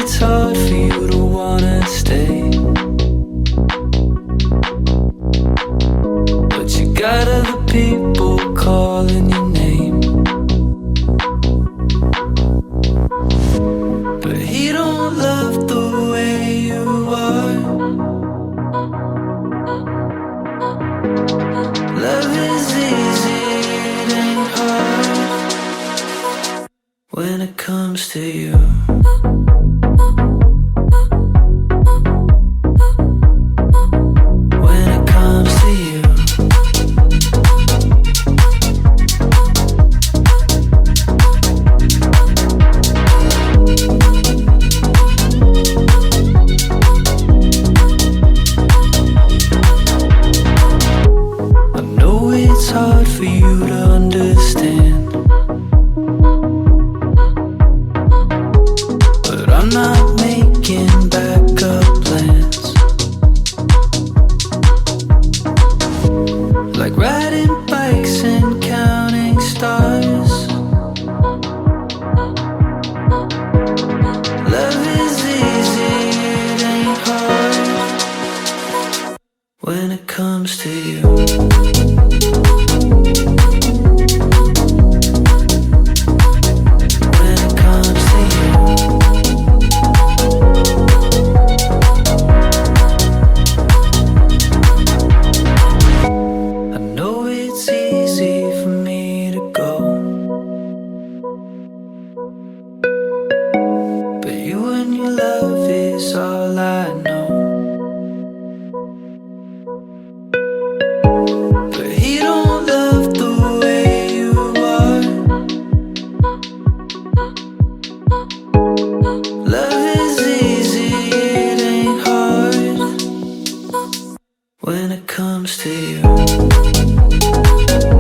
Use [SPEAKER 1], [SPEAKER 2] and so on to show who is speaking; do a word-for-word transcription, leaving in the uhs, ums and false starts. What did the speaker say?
[SPEAKER 1] it's hard for you to wanna stay, but you got other people calling your name. But he don't love the way you are. Love is easy, it ain't hard when it comes to you. When it comes to you. I know it's hard for you to understand, but I'm not making backup plans. Like riding bikes and counting stars. Love is easy, it ain't hard when it comes to you. When it comes to you. I know it's easy for me to go, but you and your love is all I know. But he don't love the way you are. Love is easy, it ain't hard when it comes to you.